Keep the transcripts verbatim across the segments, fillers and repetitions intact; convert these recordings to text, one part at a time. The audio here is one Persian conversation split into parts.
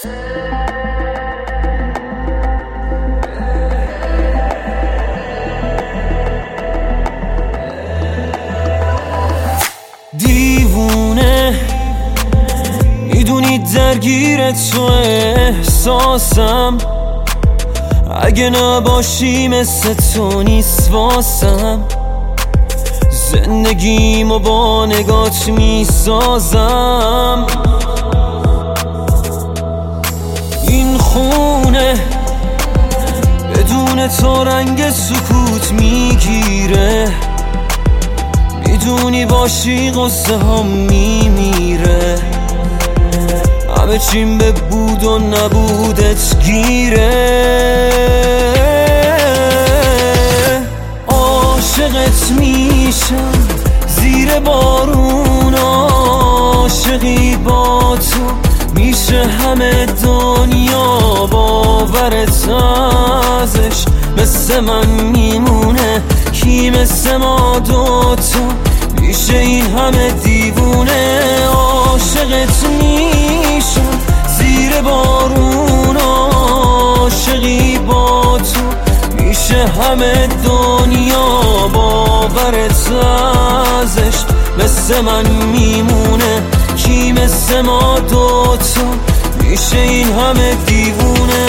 دیوونه میدونی درگیر تو احساسم، اگه نباشی مثل تو نیست واسم. زندگیمو با نگات میسازم. این خونه بدون تو رنگ سکوت میگیره، میدونی باشی قصه ها میمیره. همه چیم به بود و نبودت گیره. عاشقت میشم زیر بارون، عاشقی با تو میشه همه دنیا. باورت ازش مثل من میمونه، کی مثل ما دوتا میشه این همه دیوونه. عاشقت میشم زیر بارون، عاشقی با تو میشه همه دنیا. باورت ازش مثل من میمونه، کی مثل ما دوتا میشه این همه دیوونه.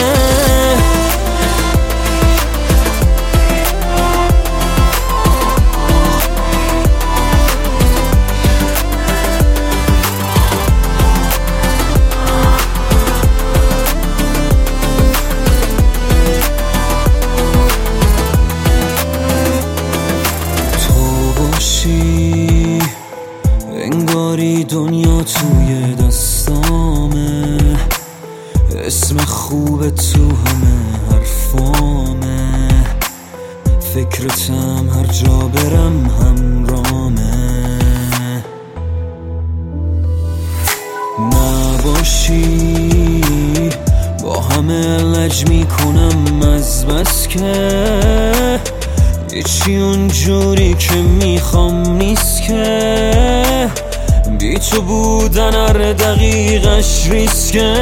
انگاری دنیا توی دستامه، اسم خوب تو همه حرفامه. فکرتم هر جا برم همرامه. نباشی با همه لج میکنم از بس که هیچی اونجوری که میخوام نیست که. بی تو بودن هر دقیقش ریسکه.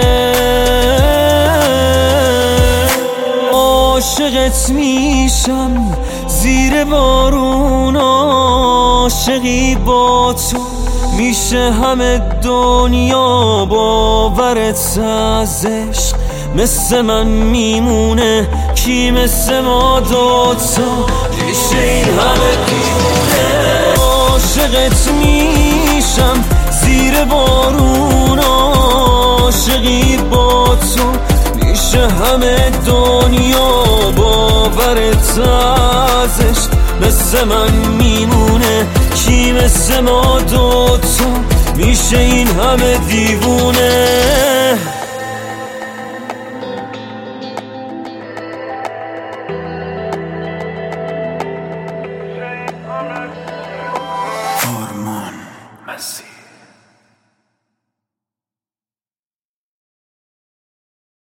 عاشقت میشم زیر بارون، عاشقی با تو میشه همه دنیا. باورت از عشق مثل من میمونه، کی مثل ما دوتا میشه این همه دیوونه. عاشقت میشم زیر بارون، عاشقی با تو میشه همه دنیا. باورت ازش مثل من میمونه، کی مثل ما دوتا میشه این همه دیوونه.